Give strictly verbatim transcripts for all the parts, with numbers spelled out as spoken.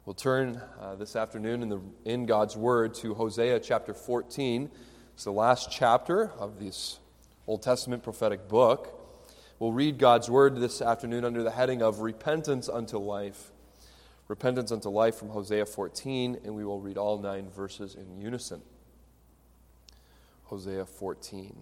We'll turn uh, this afternoon in, the, in God's Word to Hosea chapter fourteen. It's the last chapter of this Old Testament prophetic book. We'll read God's Word this afternoon under the heading of Repentance unto Life. Repentance unto Life from Hosea fourteen, and we will read all nine verses in unison. Hosea fourteen.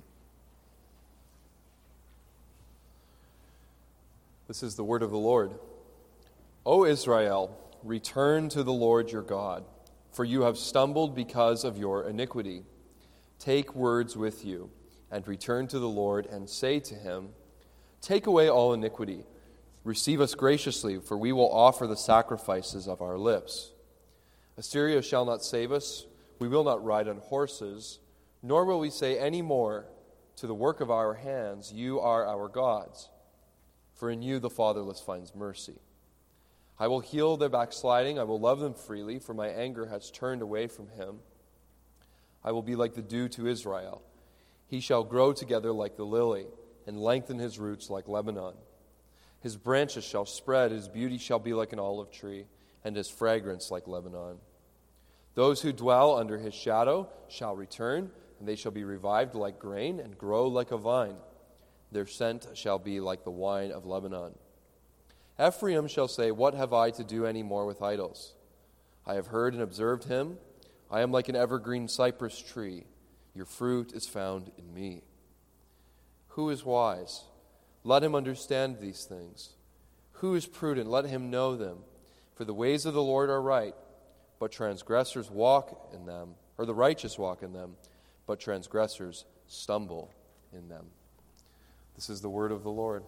This is the word of the Lord. O Israel, return to the Lord your God, for you have stumbled because of your iniquity. Take words with you, and return to the Lord, and say to him, Take away all iniquity. Receive us graciously, for we will offer the sacrifices of our lips. Assyria shall not save us. We will not ride on horses, nor will we say any more to the work of our hands, You are our gods. For in you the fatherless finds mercy. I will heal their backsliding. I will love them freely, for my anger has turned away from him. I will be like the dew to Israel. He shall grow together like the lily, and lengthen his roots like Lebanon. His branches shall spread, his beauty shall be like an olive tree, and his fragrance like Lebanon. Those who dwell under his shadow shall return, and they shall be revived like grain, and grow like a vine. Their scent shall be like the wine of Lebanon. Ephraim shall say, What have I to do any more with idols? I have heard and observed him. I am like an evergreen cypress tree. Your fruit is found in me. Who is wise? Let him understand these things. Who is prudent? Let him know them. For the ways of the Lord are right, but transgressors walk in them, or the righteous walk in them, but transgressors stumble in them. This is the word of the Lord.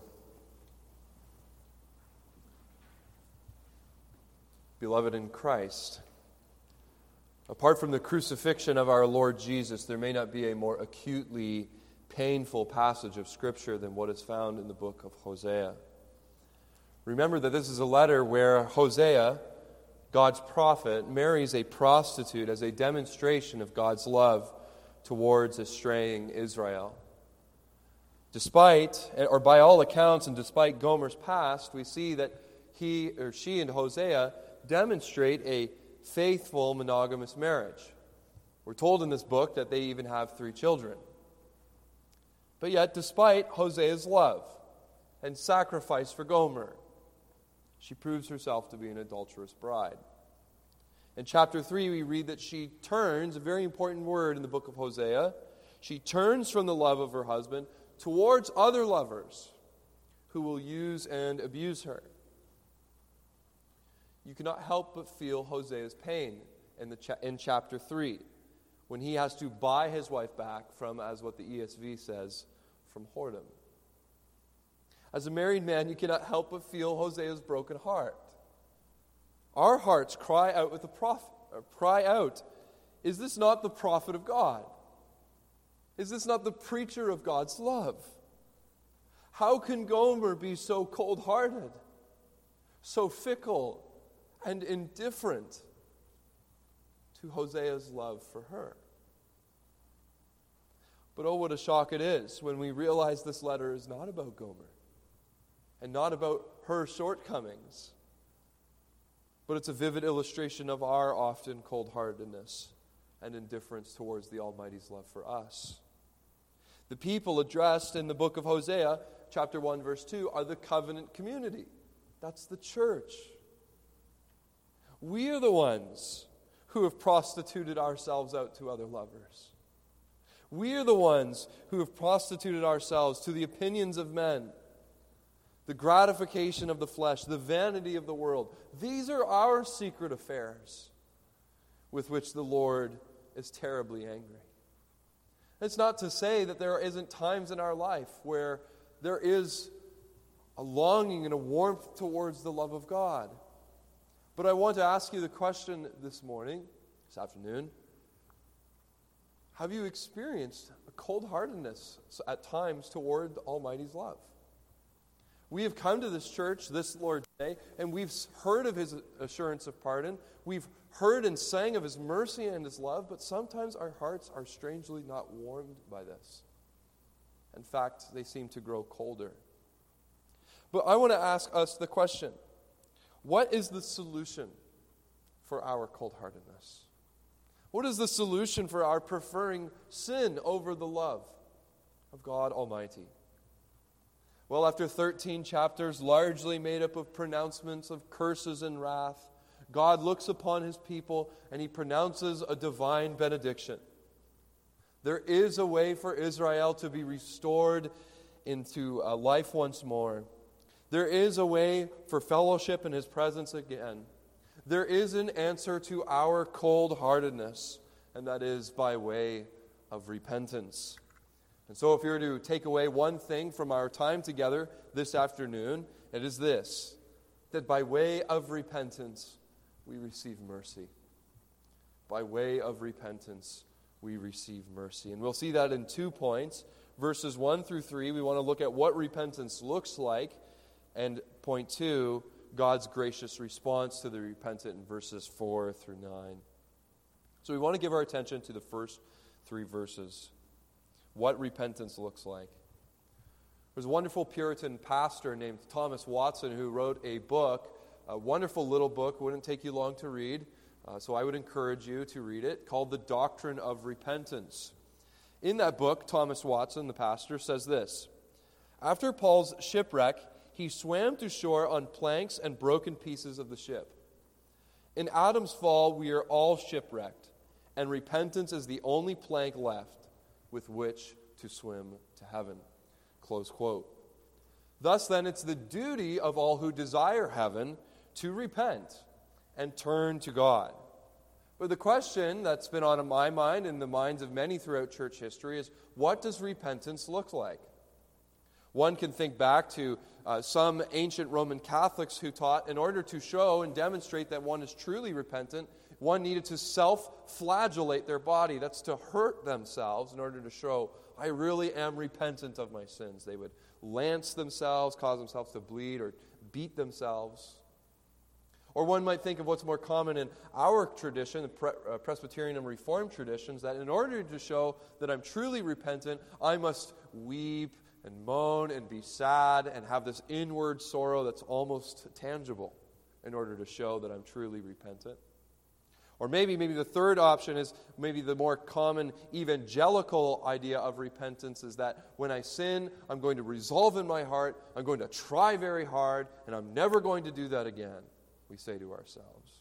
Beloved in Christ, apart from the crucifixion of our Lord Jesus, there may not be a more acutely painful passage of Scripture than what is found in the book of Hosea. Remember that this is a letter where Hosea, God's prophet, marries a prostitute as a demonstration of God's love towards a straying Israel. Despite, or by all accounts, and despite Gomer's past, we see that he or she and Hosea demonstrate a faithful monogamous marriage. We're told in this book that they even have three children. But yet, despite Hosea's love and sacrifice for Gomer, she proves herself to be an adulterous bride. In chapter three, we read that she turns, a very important word in the book of Hosea, she turns from the love of her husband towards other lovers who will use and abuse her. You cannot help but feel Hosea's pain in, the cha- in chapter three, when he has to buy his wife back from, as what the E S V says, from whoredom. As a married man, you cannot help but feel Hosea's broken heart. Our hearts cry out with the prophet, or cry out, is this not the prophet of God? Is this not the preacher of God's love? How can Gomer be so cold-hearted, so fickle, and indifferent to Hosea's love for her? But oh, what a shock it is when we realize this letter is not about Gomer and not about her shortcomings, but it's a vivid illustration of our often cold-heartedness and indifference towards the Almighty's love for us. The people addressed in the book of Hosea, chapter one, verse two, are the covenant community. That's the church. We are the ones who have prostituted ourselves out to other lovers. We are the ones who have prostituted ourselves to the opinions of men, the gratification of the flesh, the vanity of the world. These are our secret affairs with which the Lord is terribly angry. It's not to say that there isn't times in our life where there is a longing and a warmth towards the love of God. But I want to ask you the question this morning, this afternoon. Have you experienced a cold-heartedness at times toward the Almighty's love? We have come to this church this Lord's Day, and we've heard of His assurance of pardon. We've heard and sang of His mercy and His love, but sometimes our hearts are strangely not warmed by this. In fact, they seem to grow colder. But I want to ask us the question, what is the solution for our cold-heartedness? What is the solution for our preferring sin over the love of God Almighty? Well, after thirteen chapters largely made up of pronouncements of curses and wrath, God looks upon his people and he pronounces a divine benediction. There is a way for Israel to be restored into uh, life once more. There is a way for fellowship in his presence again. There is an answer to our cold-heartedness, and that is by way of repentance. And so if you're to take away one thing from our time together this afternoon, it is this, that by way of repentance, we receive mercy. By way of repentance, we receive mercy. And we'll see that in two points. Verses one through three, we want to look at what repentance looks like. And point two, God's gracious response to the repentant in verses four through nine. So we want to give our attention to the first three verses. What repentance looks like. There's a wonderful Puritan pastor named Thomas Watson who wrote a book, a wonderful little book, it wouldn't take you long to read, uh, so I would encourage you to read it, called The Doctrine of Repentance. In that book, Thomas Watson, the pastor, says this: after Paul's shipwreck, he swam to shore on planks and broken pieces of the ship. In Adam's fall, we are all shipwrecked, and repentance is the only plank left with which to swim to heaven. Close quote. Thus then, it's the duty of all who desire heaven to repent and turn to God. But the question that's been on my mind and the minds of many throughout church history is, what does repentance look like? One can think back to uh, some ancient Roman Catholics who taught in order to show and demonstrate that one is truly repentant, one needed to self-flagellate their body. That's to hurt themselves in order to show, I really am repentant of my sins. They would lance themselves, cause themselves to bleed, or beat themselves. Or one might think of what's more common in our tradition, the Pre- uh, Presbyterian and Reformed traditions, that in order to show that I'm truly repentant, I must weep and moan and be sad and have this inward sorrow that's almost tangible in order to show that I'm truly repentant. Or maybe, maybe the third option is maybe the more common evangelical idea of repentance is that when I sin, I'm going to resolve in my heart, I'm going to try very hard, and I'm never going to do that again, we say to ourselves.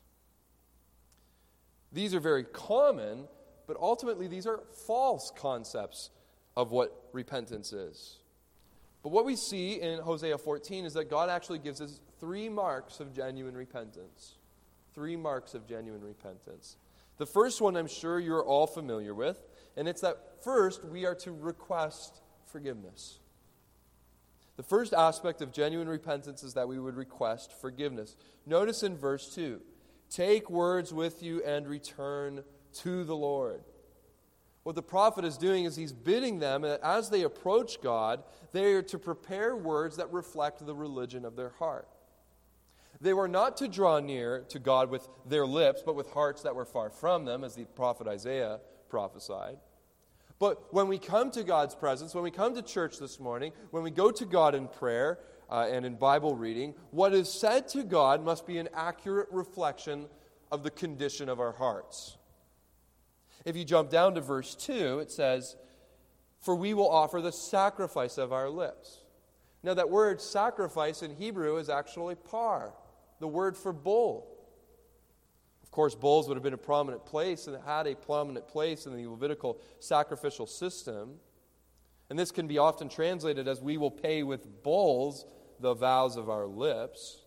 These are very common, but ultimately these are false concepts of what repentance is. But what we see in Hosea fourteen is that God actually gives us three marks of genuine repentance. Three marks of genuine repentance. The first one I'm sure you're all familiar with, and it's that first we are to request forgiveness. The first aspect of genuine repentance is that we would request forgiveness. Notice in verse two, take words with you and return to the Lord. What the prophet is doing is he's bidding them that as they approach God, they are to prepare words that reflect the religion of their heart. They were not to draw near to God with their lips, but with hearts that were far from them, as the prophet Isaiah prophesied. But when we come to God's presence, when we come to church this morning, when we go to God in prayer uh, and in Bible reading, what is said to God must be an accurate reflection of the condition of our hearts. If you jump down to verse two, it says, for we will offer the sacrifice of our lips. Now that word sacrifice in Hebrew is actually par, the word for bull. Of course, bulls would have been a prominent place and had a prominent place in the Levitical sacrificial system. And this can be often translated as we will pay with bulls the vows of our lips.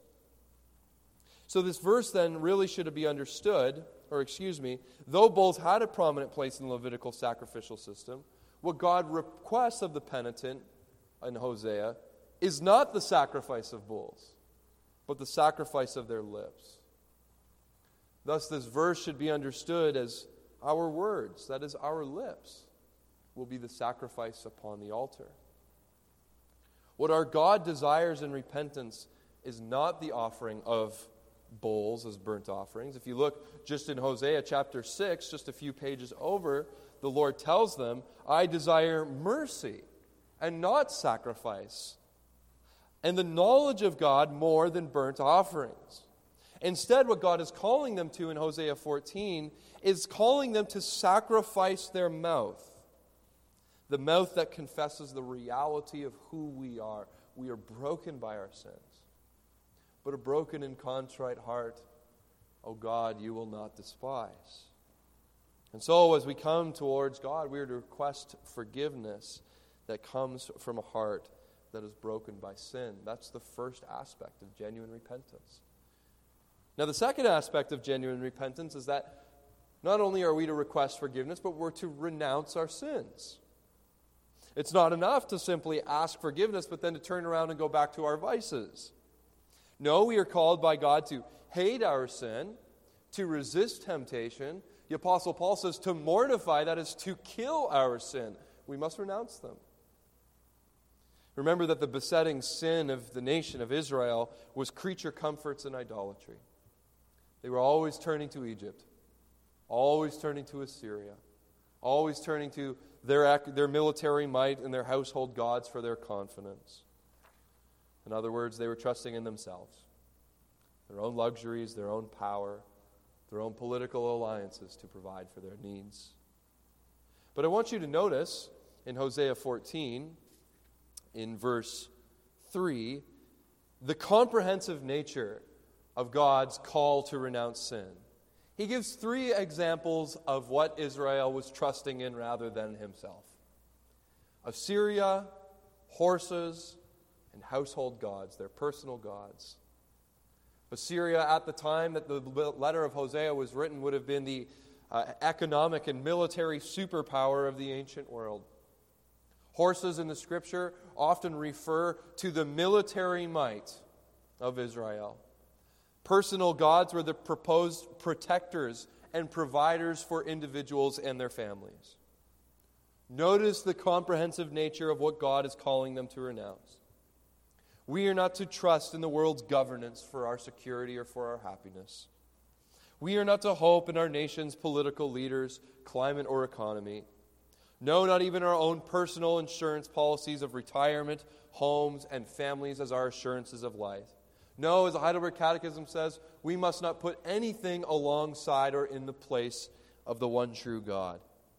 So this verse then really should be understood, or excuse me, though bulls had a prominent place in the Levitical sacrificial system, what God requests of the penitent in Hosea is not the sacrifice of bulls, but the sacrifice of their lips. Thus, this verse should be understood as our words, that is, our lips, will be the sacrifice upon the altar. What our God desires in repentance is not the offering of bulls as burnt offerings. If you look just in Hosea chapter six, just a few pages over, the Lord tells them, I desire mercy and not sacrifice, and the knowledge of God more than burnt offerings. Instead, what God is calling them to in Hosea fourteen is calling them to sacrifice their mouth. The mouth that confesses the reality of who we are. We are broken by our sins. But a broken and contrite heart, O God, you will not despise. And so as we come towards God, we are to request forgiveness that comes from a heart that is broken by sin. That's the first aspect of genuine repentance. Now, the second aspect of genuine repentance is that not only are we to request forgiveness, but we're to renounce our sins. It's not enough to simply ask forgiveness, but then to turn around and go back to our vices. No, we are called by God to hate our sin, to resist temptation. The Apostle Paul says to mortify, that is to kill our sin. We must renounce them. Remember that the besetting sin of the nation of Israel was creature comforts and idolatry. They were always turning to Egypt, always turning to Assyria, always turning to their, their military might and their household gods for their confidence. In other words, they were trusting in themselves, their own luxuries, their own power, their own political alliances to provide for their needs. But I want you to notice in Hosea fourteen, in verse three, the comprehensive nature of God's call to renounce sin. He gives three examples of what Israel was trusting in rather than himself: Assyria, horses, and household gods, their personal gods. Assyria, at the time that the letter of Hosea was written, would have been the uh, economic and military superpower of the ancient world. Horses in the Scripture often refer to the military might of Israel. Personal gods were the proposed protectors and providers for individuals and their families. Notice the comprehensive nature of what God is calling them to renounce. We are not to trust in the world's governance for our security or for our happiness. We are not to hope in our nation's political leaders, climate, or economy. No, not even our own personal insurance policies of retirement, homes, and families as our assurances of life. No, as the Heidelberg Catechism says, we must not put anything alongside or in the place of the one true God.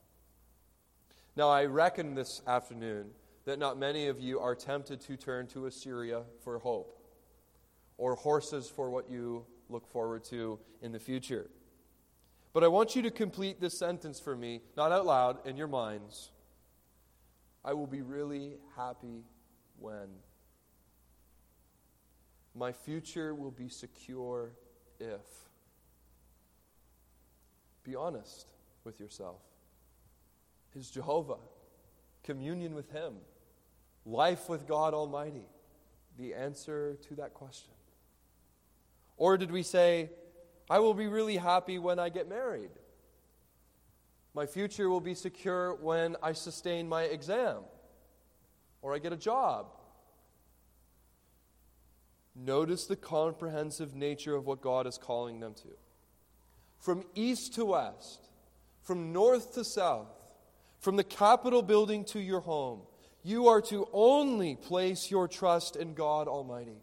Now, I reckon this afternoon that not many of you are tempted to turn to Assyria for hope, or horses for what you look forward to in the future. But I want you to complete this sentence for me, not out loud, in your minds. I will be really happy when. My future will be secure if. Be honest with yourself. Is Jehovah, communion with Him, life with God Almighty, the answer to that question? Or did we say, I will be really happy when I get married. My future will be secure when I sustain my exam, or I get a job. Notice the comprehensive nature of what God is calling them to. From east to west, from north to south, from the Capitol building to your home, you are to only place your trust in God Almighty.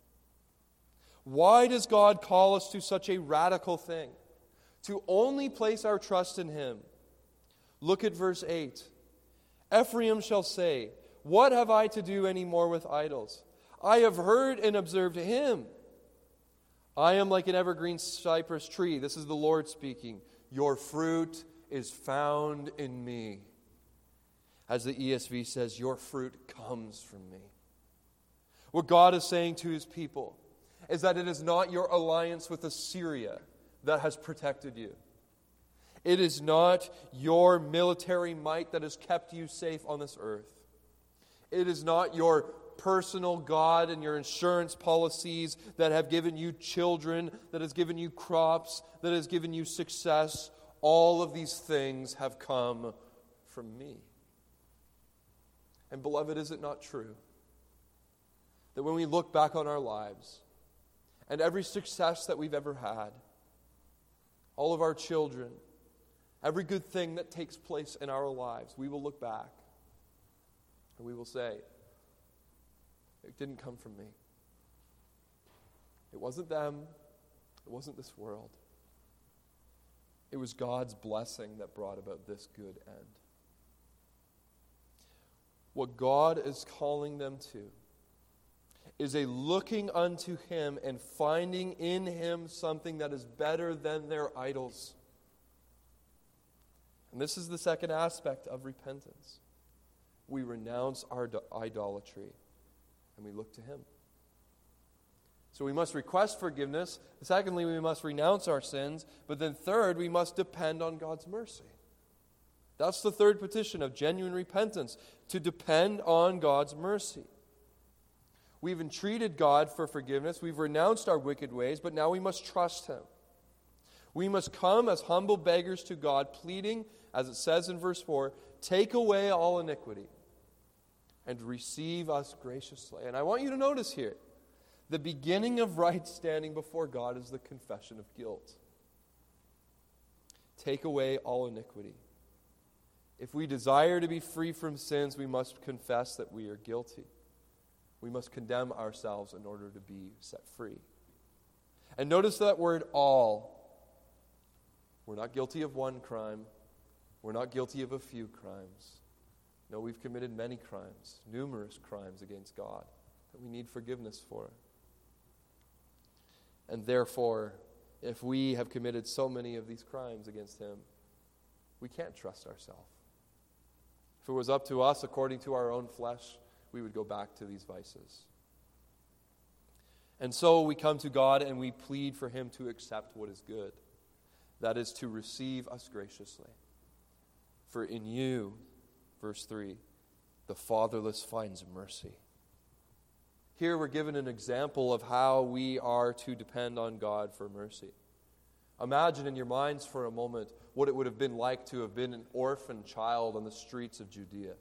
Why does God call us to such a radical thing? To only place our trust in Him. Look at verse eight. Ephraim shall say, what have I to do any more with idols? I have heard and observed Him. I am like an evergreen cypress tree. This is the Lord speaking. Your fruit is found in me. As the E S V says, your fruit comes from me. What God is saying to His people is that it is not your alliance with Assyria that has protected you. It is not your military might that has kept you safe on this earth. It is not your personal God and your insurance policies that have given you children, that has given you crops, that has given you success. All of these things have come from me. And beloved, is it not true that when we look back on our lives, and every success that we've ever had, all of our children, every good thing that takes place in our lives, we will look back and we will say, it didn't come from me. It wasn't them. It wasn't this world. It was God's blessing that brought about this good end. What God is calling them to is a looking unto Him and finding in Him something that is better than their idols. And this is the second aspect of repentance. We renounce our idolatry and we look to Him. So we must request forgiveness. Secondly, we must renounce our sins. But then third, we must depend on God's mercy. That's the third petition of genuine repentance, to depend on God's mercy. We've entreated God for forgiveness. We've renounced our wicked ways, but now we must trust Him. We must come as humble beggars to God, pleading, as it says in verse four, take away all iniquity and receive us graciously. And I want you to notice here, the beginning of right standing before God is the confession of guilt. Take away all iniquity. If we desire to be free from sins, we must confess that we are guilty. We must condemn ourselves in order to be set free. And notice that word all. We're not guilty of one crime. We're not guilty of a few crimes. No, we've committed many crimes, numerous crimes against God that we need forgiveness for. And therefore, if we have committed so many of these crimes against Him, we can't trust ourselves. If it was up to us, according to our own flesh, we would go back to these vices. And so we come to God and we plead for Him to accept what is good. That is, to receive us graciously. For in you, verse three, the fatherless finds mercy. Here we're given an example of how we are to depend on God for mercy. Imagine in your minds for a moment what it would have been like to have been an orphan child on the streets of Judea.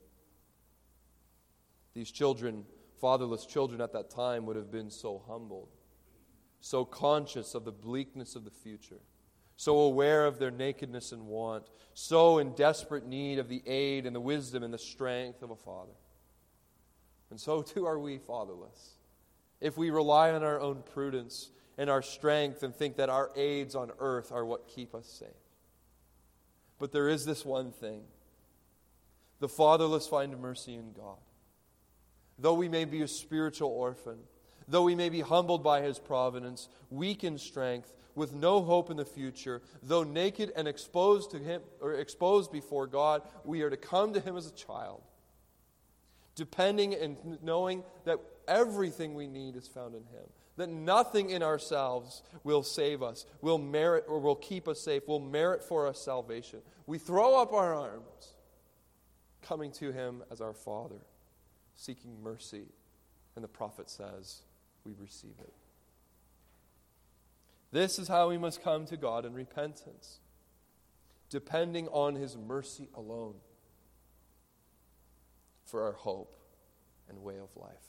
These children, fatherless children at that time, would have been so humbled, so conscious of the bleakness of the future, so aware of their nakedness and want, so in desperate need of the aid and the wisdom and the strength of a father. And so too are we fatherless. If we rely on our own prudence and our strength and think that our aids on earth are what keep us safe. But there is this one thing. The fatherless find mercy in God. Though we may be a spiritual orphan, though we may be humbled by His providence, weak in strength, with no hope in the future, though naked and exposed to Him or exposed before God, we are to come to Him as a child, depending and knowing that everything we need is found in Him. That nothing in ourselves will save us, will merit or will keep us safe, will merit for us salvation. We throw up our arms, coming to Him as our Father, seeking mercy. And the prophet says, we receive it. This is how we must come to God in repentance, depending on His mercy alone for our hope and way of life.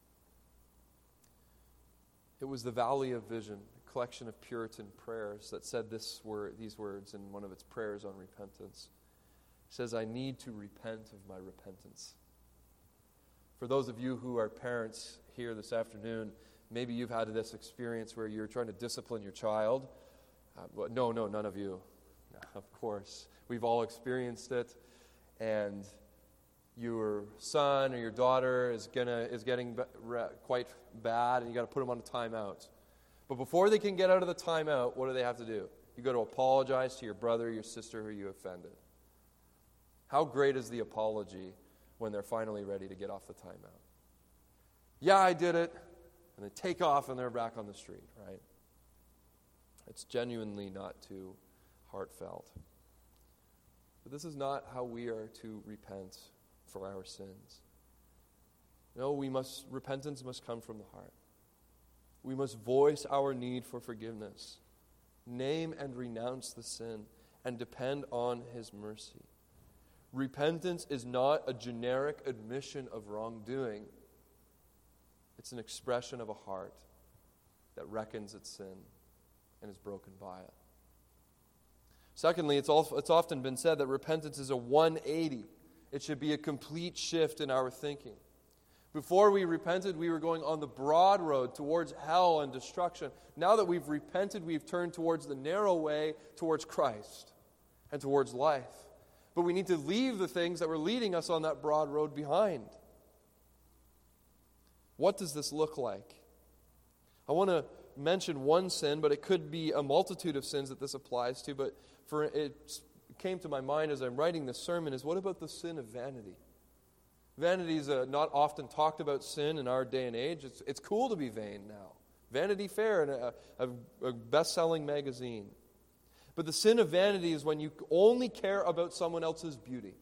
It was the Valley of Vision, a collection of Puritan prayers, that said this word, these words in one of its prayers on repentance. It says, I need to repent of my repentance. For those of you who are parents here this afternoon, maybe you've had this experience where you're trying to discipline your child. Uh, but no, no, none of you. No, of course. We've all experienced it. And your son or your daughter is gonna is getting b- re- quite bad, and you got to put them on a timeout. But before they can get out of the timeout, what do they have to do? You got to apologize to your brother, your sister who you offended. How great is the apology when they're finally ready to get off the timeout? Yeah, I did it. And they take off and they're back on the street, right? It's genuinely not too heartfelt. But this is not how we are to repent for our sins. No, we must, repentance must come from the heart. We must voice our need for forgiveness, name and renounce the sin, and depend on His mercy. Repentance is not a generic admission of wrongdoing. It's an expression of a heart that reckons its sin and is broken by it. Secondly, it's, also, it's often been said that repentance is a one eighty. It should be a complete shift in our thinking. Before we repented, we were going on the broad road towards hell and destruction. Now that we've repented, we've turned towards the narrow way, towards Christ and towards life. But we need to leave the things that were leading us on that broad road behind. What does this look like? I want to mention one sin, but it could be a multitude of sins that this applies to. But for it came to my mind as I'm writing this sermon is, what about the sin of vanity? Vanity is a not often talked about sin in our day and age. It's, it's cool to be vain now. Vanity Fair and a, a, a best-selling magazine. But the sin of vanity is when you only care about someone else's beauty.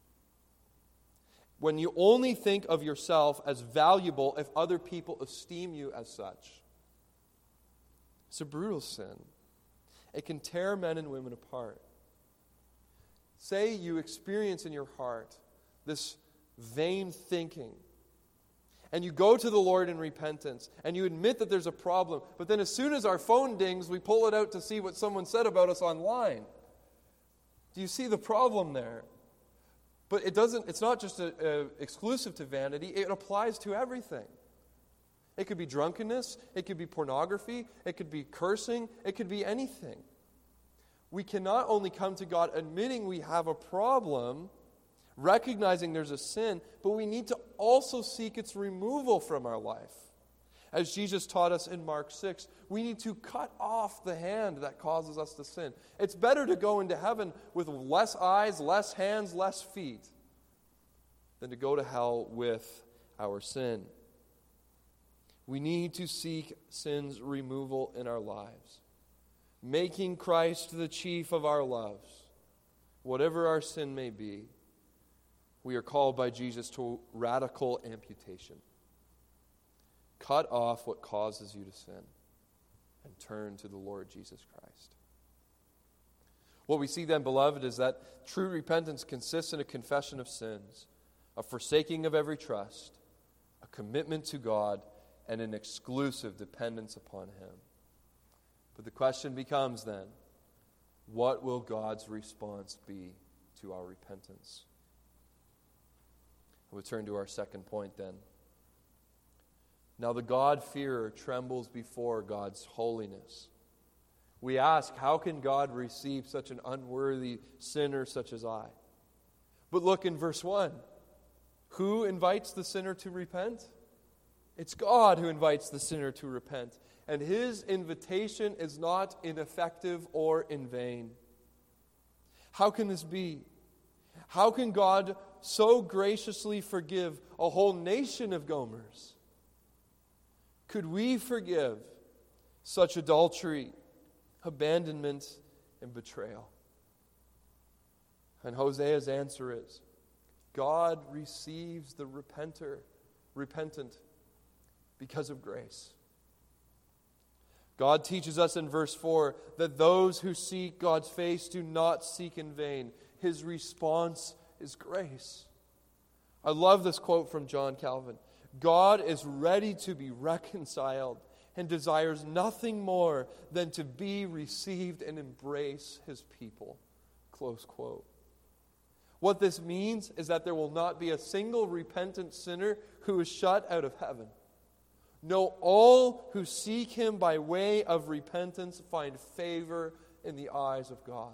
When you only think of yourself as valuable if other people esteem you as such. It's a brutal sin. It can tear men and women apart. Say you experience in your heart this vain thinking, and you go to the Lord in repentance, and you admit that there's a problem, but then as soon as our phone dings, we pull it out to see what someone said about us online. Do you see the problem there? But it doesn't. It's not just a, a exclusive to vanity. It applies to everything. It could be drunkenness. It could be pornography. It could be cursing. It could be anything. We cannot only come to God admitting we have a problem, recognizing there's a sin, but we need to also seek its removal from our life. As Jesus taught us in Mark six, we need to cut off the hand that causes us to sin. It's better to go into heaven with less eyes, less hands, less feet, than to go to hell with our sin. We need to seek sin's removal in our lives, making Christ the chief of our loves, whatever our sin may be. We are called by Jesus to radical amputation. Cut off what causes you to sin and turn to the Lord Jesus Christ. What we see then, beloved, is that true repentance consists in a confession of sins, a forsaking of every trust, a commitment to God, and an exclusive dependence upon Him. But the question becomes then, what will God's response be to our repentance? We'll turn to our second point then. Now the God-fearer trembles before God's holiness. We ask, how can God receive such an unworthy sinner such as I? But look in verse one. Who invites the sinner to repent? It's God who invites the sinner to repent. And His invitation is not ineffective or in vain. How can this be? How can God so graciously forgive a whole nation of Gomers? Could we forgive such adultery, abandonment, and betrayal? And Hosea's answer is, God receives the repenter, repentant because of grace. God teaches us in verse four that those who seek God's face do not seek in vain. His response is grace. I love this quote from John Calvin. God is ready to be reconciled and desires nothing more than to be received and embrace His people. Close quote. What this means is that there will not be a single repentant sinner who is shut out of heaven. No, all who seek Him by way of repentance find favor in the eyes of God.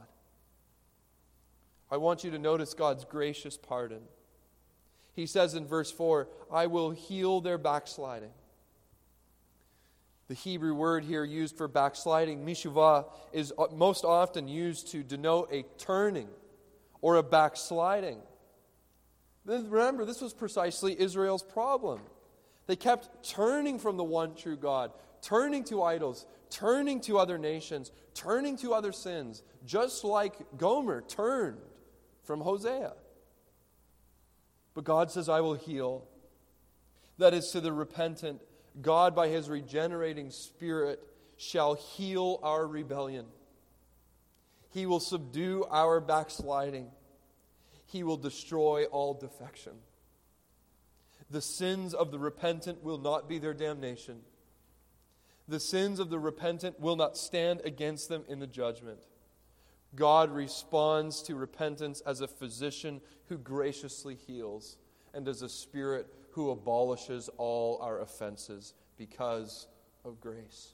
I want you to notice God's gracious pardon. He says in verse four, I will heal their backsliding. The Hebrew word here used for backsliding, mishuvah, is most often used to denote a turning or a backsliding. Remember, this was precisely Israel's problem. They kept turning from the one true God, turning to idols, turning to other nations, turning to other sins, just like Gomer turned from Hosea. But God says, I will heal. That is, to the repentant, God by His regenerating Spirit shall heal our rebellion. He will subdue our backsliding. He will destroy all defection. The sins of the repentant will not be their damnation. The sins of the repentant will not stand against them in the judgment. God responds to repentance as a physician who graciously heals and as a Spirit who abolishes all our offenses because of grace.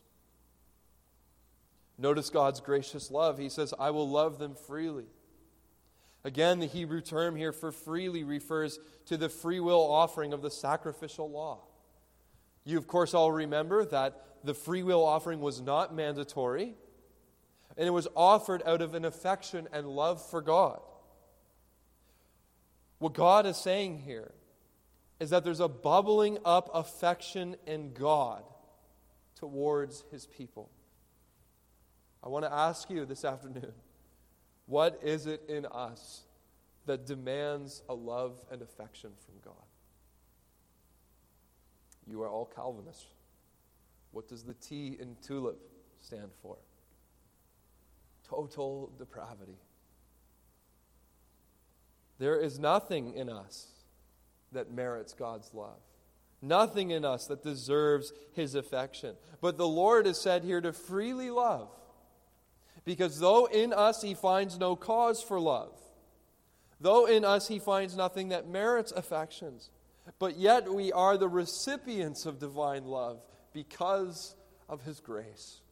Notice God's gracious love. He says, I will love them freely. Again, the Hebrew term here for freely refers to the free will offering of the sacrificial law. You, of course, all remember that the free will offering was not mandatory, and it was offered out of an affection and love for God. What God is saying here is that there's a bubbling up affection in God towards His people. I want to ask you this afternoon, what is it in us that demands a love and affection from God? You are all Calvinists. What does the T in TULIP stand for? Total depravity. There is nothing in us that merits God's love. Nothing in us that deserves His affection. But the Lord is said here to freely love. Because though in us He finds no cause for love, though in us He finds nothing that merits affections, but yet we are the recipients of divine love because of His grace.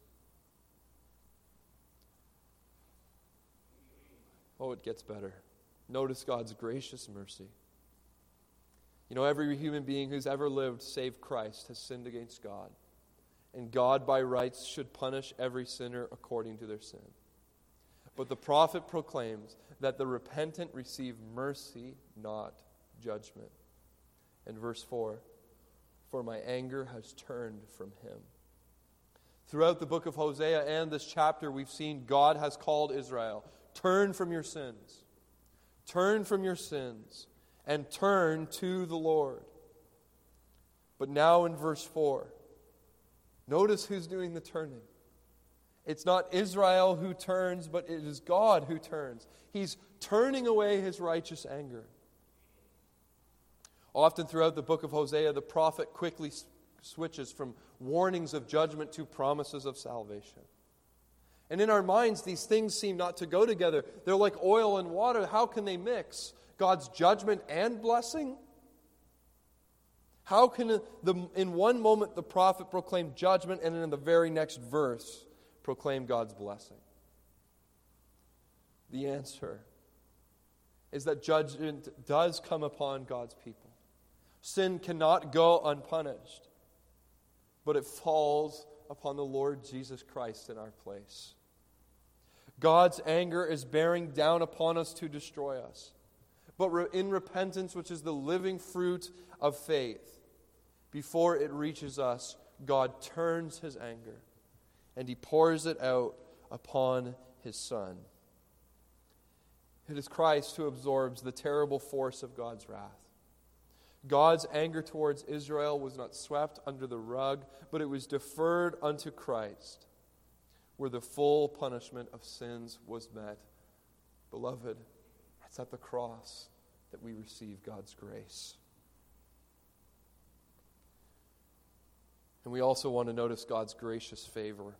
Oh, it gets better. Notice God's gracious mercy. You know, every human being who's ever lived save Christ has sinned against God. And God, by rights, should punish every sinner according to their sin. But the prophet proclaims that the repentant receive mercy, not judgment. In verse four, for my anger has turned from him. Throughout the book of Hosea and this chapter, we've seen God has called Israel, turn from your sins. Turn from your sins and turn to the Lord. But now in verse four, notice who's doing the turning. It's not Israel who turns, but it is God who turns. He's turning away His righteous anger. Often throughout the book of Hosea, the prophet quickly switches from warnings of judgment to promises of salvation. And in our minds, these things seem not to go together. They're like oil and water. How can they mix? God's judgment and blessing? How can the, in one moment the prophet proclaim judgment and in the very next verse proclaim God's blessing? The answer is that judgment does come upon God's people. Sin cannot go unpunished, but it falls upon the Lord Jesus Christ in our place. God's anger is bearing down upon us to destroy us. But in repentance, which is the living fruit of faith, before it reaches us, God turns His anger and He pours it out upon His Son. It is Christ who absorbs the terrible force of God's wrath. God's anger towards Israel was not swept under the rug, but it was deferred unto Christ, where the full punishment of sins was met. Beloved, it's at the cross that we receive God's grace. And we also want to notice God's gracious favor.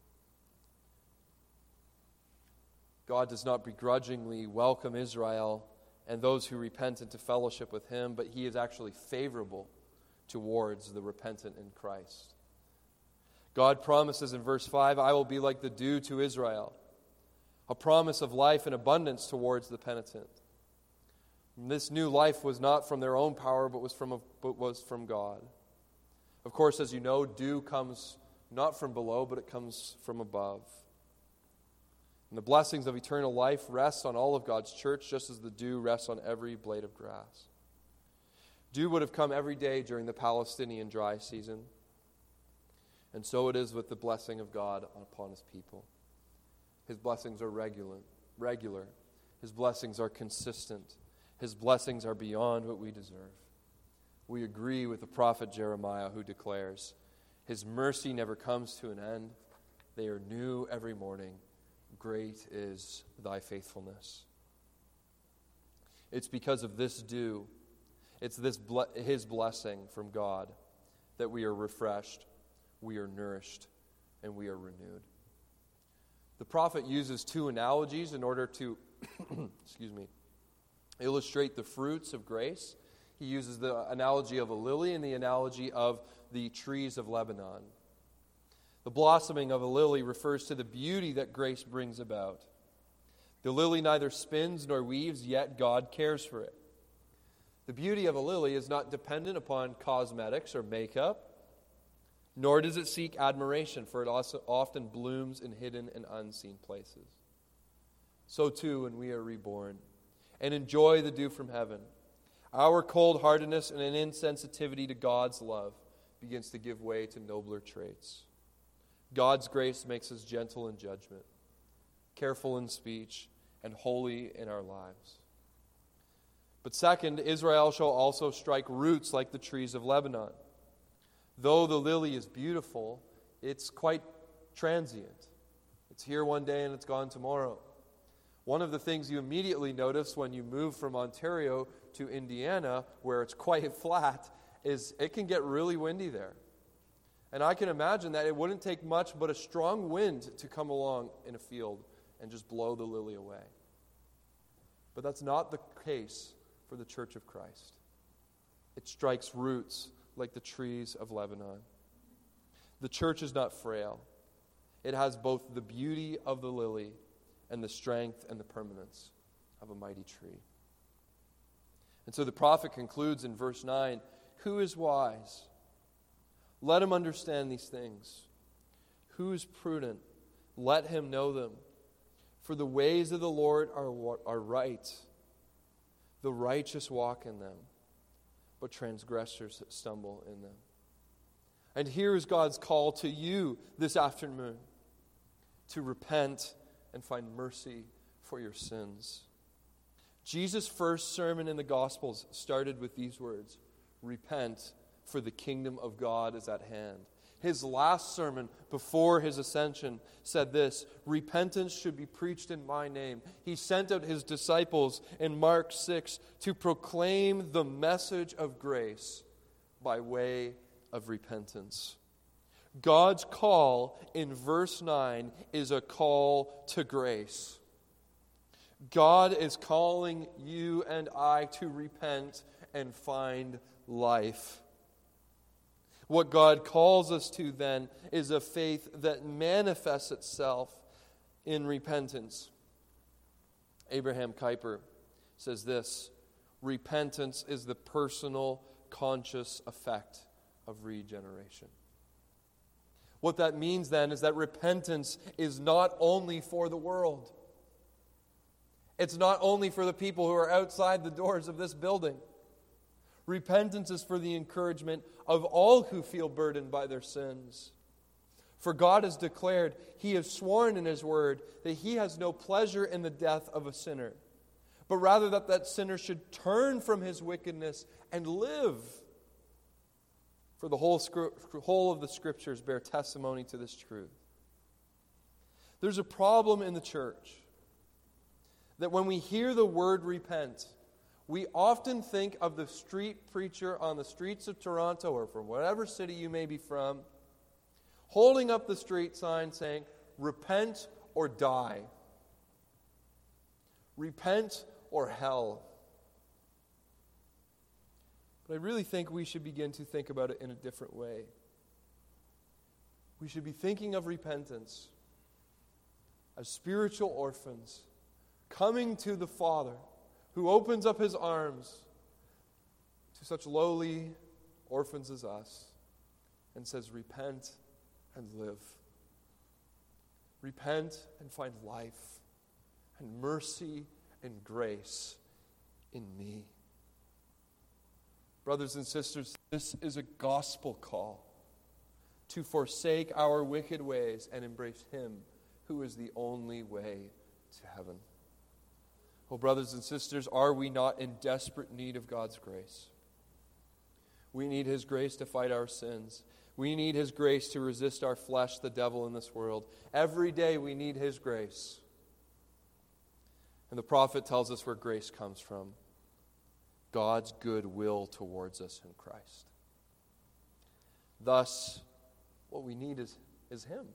God does not begrudgingly welcome Israel and those who repent into fellowship with Him, but He is actually favorable towards the repentant in Christ. God promises in verse five, I will be like the dew to Israel, a promise of life and abundance towards the penitent. And this new life was not from their own power, but was from, a, but was from God. Of course, as you know, dew comes not from below, but it comes from above. And the blessings of eternal life rest on all of God's church, just as the dew rests on every blade of grass. Dew would have come every day during the Palestinian dry season. And so it is with the blessing of God upon His people. His blessings are regular. regular. His blessings are consistent. His blessings are beyond what we deserve. We agree with the prophet Jeremiah, who declares, His mercy never comes to an end. They are new every morning. Great is thy faithfulness. It's because of this dew, it's this ble- His blessing from God, that we are refreshed, we are nourished, and we are renewed. The prophet uses two analogies in order to excuse me, illustrate the fruits of grace. He uses the analogy of a lily and the analogy of the trees of Lebanon. The blossoming of a lily refers to the beauty that grace brings about. The lily neither spins nor weaves, yet God cares for it. The beauty of a lily is not dependent upon cosmetics or makeup, nor does it seek admiration, for it also often blooms in hidden and unseen places. So too, when we are reborn and enjoy the dew from heaven, our cold-heartedness and an insensitivity to God's love begins to give way to nobler traits. God's grace makes us gentle in judgment, careful in speech, and holy in our lives. But second, Israel shall also strike roots like the trees of Lebanon. Though the lily is beautiful, it's quite transient. It's here one day and it's gone tomorrow. One of the things you immediately notice when you move from Ontario to Indiana, where it's quite flat, is it can get really windy there. And I can imagine that it wouldn't take much but a strong wind to come along in a field and just blow the lily away. But that's not the case for the Church of Christ. It strikes roots like the trees of Lebanon. The church is not frail. It has both the beauty of the lily and the strength and the permanence of a mighty tree. And so the prophet concludes in verse nine, "Who is wise? Let him understand these things. Who is prudent? Let him know them. For the ways of the Lord are, are right. The righteous walk in them, but transgressors stumble in them." And here is God's call to you this afternoon, to repent and find mercy for your sins. Jesus' first sermon in the Gospels started with these words, "Repent, for the kingdom of God is at hand." His last sermon before his ascension said this, "Repentance should be preached in my name." He sent out his disciples in Mark six to proclaim the message of grace by way of repentance. God's call in verse nine is a call to grace. God is calling you and I to repent and find life. What God calls us to then is a faith that manifests itself in repentance. Abraham Kuyper says this, "Repentance is the personal, conscious effect of regeneration." What that means then is that repentance is not only for the world. It's not only for the people who are outside the doors of this building. Repentance is for the encouragement of all who feel burdened by their sins. For God has declared, He has sworn in His word, that He has no pleasure in the death of a sinner, but rather that that sinner should turn from his wickedness and live. For the whole, whole of the Scriptures bear testimony to this truth. There's a problem in the church that when we hear the word repent, we often think of the street preacher on the streets of Toronto or from whatever city you may be from, holding up the street sign saying, "Repent or die. Repent or hell." But I really think we should begin to think about it in a different way. We should be thinking of repentance as spiritual orphans coming to the Father, who opens up His arms to such lowly orphans as us and says, "Repent and live. Repent and find life and mercy and grace in me." Brothers and sisters, this is a gospel call to forsake our wicked ways and embrace Him who is the only way to heaven. Oh, brothers and sisters, are we not in desperate need of God's grace? We need His grace to fight our sins. We need His grace to resist our flesh, the devil in this world. Every day we need His grace. And the prophet tells us where grace comes from. God's good will towards us in Christ. Thus, what we need is, is Him.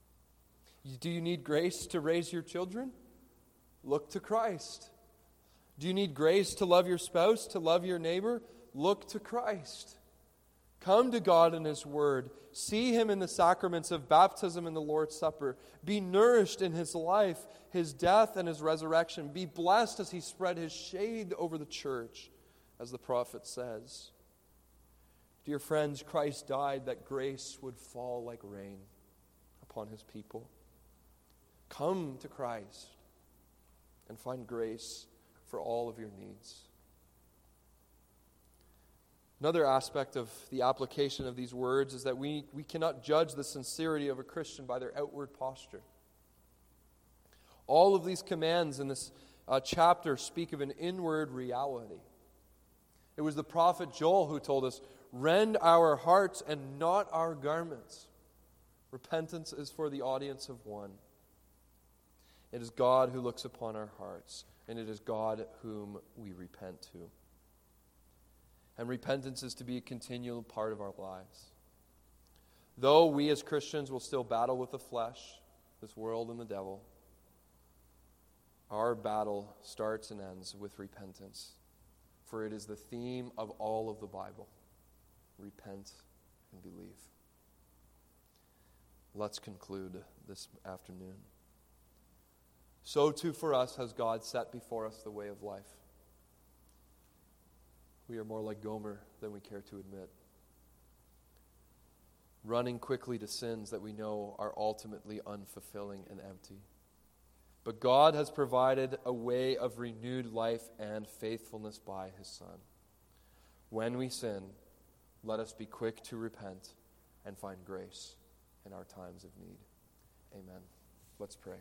Do you need grace to raise your children? Look to Christ. Do you need grace to love your spouse, to love your neighbor? Look to Christ. Come to God in His Word. See Him in the sacraments of baptism and the Lord's Supper. Be nourished in His life, His death, and His resurrection. Be blessed as He spread His shade over the church, as the prophet says. Dear friends, Christ died that grace would fall like rain upon His people. Come to Christ and find grace for all of your needs. Another aspect of the application of these words is that we, we cannot judge the sincerity of a Christian by their outward posture. All of these commands in this uh, chapter speak of an inward reality. It was the prophet Joel who told us, "Rend our hearts and not our garments." Repentance is for the audience of one. It is God who looks upon our hearts, and it is God whom we repent to. And repentance is to be a continual part of our lives. Though we as Christians will still battle with the flesh, this world, and the devil, our battle starts and ends with repentance. For it is the theme of all of the Bible. Repent and believe. Let's conclude this afternoon. So too for us has God set before us the way of life. We are more like Gomer than we care to admit. Running quickly to sins that we know are ultimately unfulfilling and empty. But God has provided a way of renewed life and faithfulness by His Son. When we sin, let us be quick to repent and find grace in our times of need. Amen. Let's pray.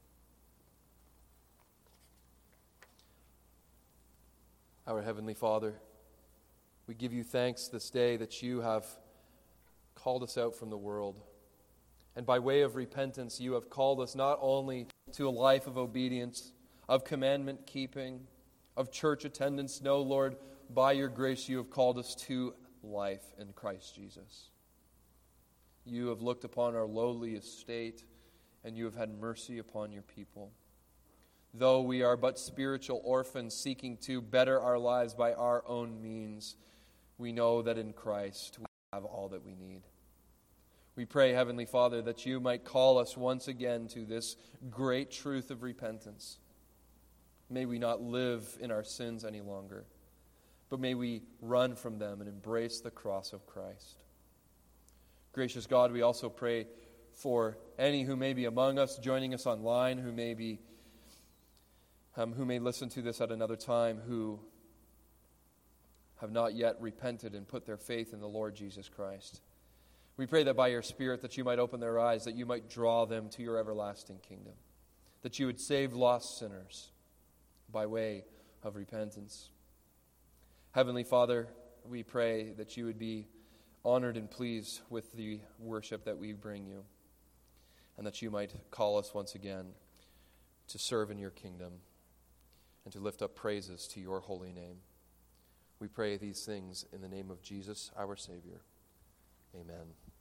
Our Heavenly Father, we give you thanks this day that you have called us out from the world. And by way of repentance, you have called us not only to a life of obedience, of commandment keeping, of church attendance. No, Lord, by your grace you have called us to life in Christ Jesus. You have looked upon our lowly estate, and you have had mercy upon your people. Though we are but spiritual orphans seeking to better our lives by our own means, we know that in Christ we have all that we need. We pray, Heavenly Father, that you might call us once again to this great truth of repentance. May we not live in our sins any longer, but may we run from them and embrace the cross of Christ. Gracious God, we also pray for any who may be among us, joining us online, who may be, um, who may listen to this at another time, who have not yet repented and put their faith in the Lord Jesus Christ. We pray that by your Spirit that you might open their eyes, that you might draw them to your everlasting kingdom, that you would save lost sinners by way of repentance. Heavenly Father, we pray that you would be honored and pleased with the worship that we bring you, and that you might call us once again to serve in your kingdom and to lift up praises to your holy name. We pray these things in the name of Jesus, our Savior. Amen.